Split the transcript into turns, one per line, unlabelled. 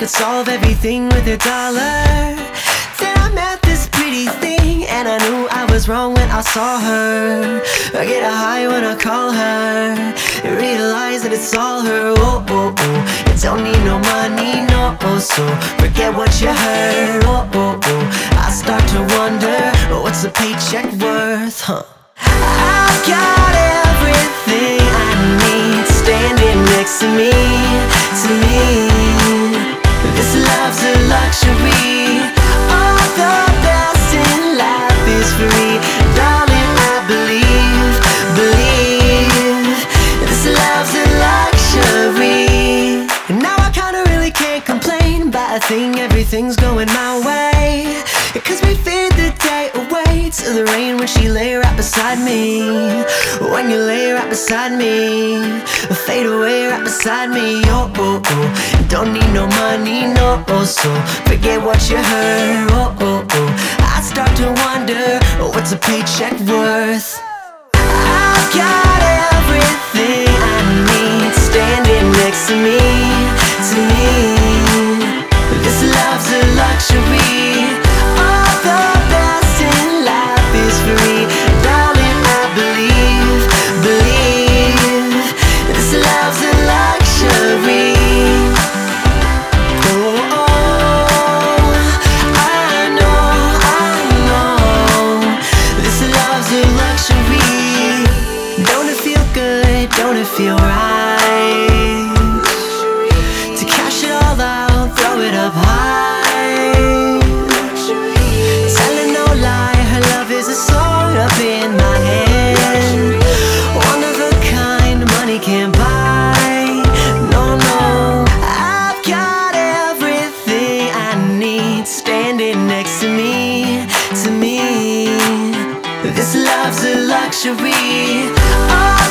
could solve everything with a dollar. Then I met this pretty thing, and I knew I was wrong when I saw her. I get a high when I call her, and realize that it's all her. Oh, oh, oh. You don't need no money, no, so forget what you heard. Oh, oh, oh. I start to wonder, what's a paycheck worth, huh? I've got everything I need standing next to me, to me. This love's a luxury. All the best in life is free. Darling, I believe, believe. This love's a luxury. And now I kinda really can't complain, but I think everything's going my way. Cause we fade the day away to the rain when she lay right beside me. When you lay right beside me, fade away right beside me. Oh, oh, oh. Don't need no money, no, so forget what you heard. Oh, oh, oh. I start to wonder, what's a paycheck worth? I've got everything I need standing next to me, to me. This love's a luxury. All the best in life is free. Darling, I believe, believe. This love's a luxury. Oh, oh, I know. This love's a luxury. Don't it feel good? Don't it feel right? To cash it all out, throw it up high. Telling no lie, her love is a song up in my head. One of a kind, money can't buy. No, no. I've got everything I need standing next to me, to me. This love's a luxury. Oh,